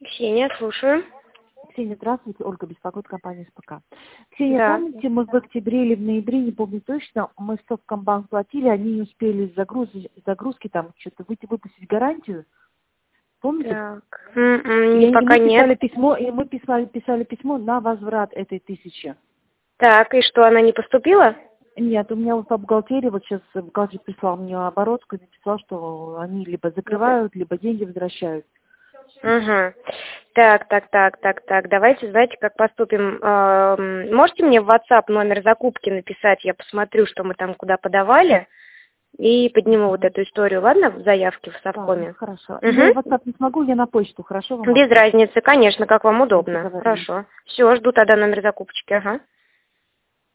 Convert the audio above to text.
Ксения, слушаю. Ксения, здравствуйте. Ольга беспокоит, компания СПК. Ксения, Да. помните, мы в октябре или в ноябре, не помню точно, мы в Совкомбанк платили, они не успели из загрузки там что-то выпустить гарантию. Помните? Так. Мы Пока нет. писали письмо, и мы писали письмо на возврат этой 1000. Так, и что, она не поступила? Нет, у меня вот по бухгалтерии, вот сейчас бухгалтер прислал мне оборотку и написал, что они либо закрывают, либо деньги возвращают. Угу. Так. Давайте, знаете, как поступим. Можете мне в WhatsApp номер закупки написать? Я посмотрю, что мы там куда подавали. И подниму вот эту историю, ладно, в заявке в Совкоме? Да, хорошо. Угу. Я в WhatsApp не смогу, я на почту, хорошо? Вам Без разницы, конечно, как вам удобно. договорились. Хорошо. Все, жду тогда номер закупочки, ага.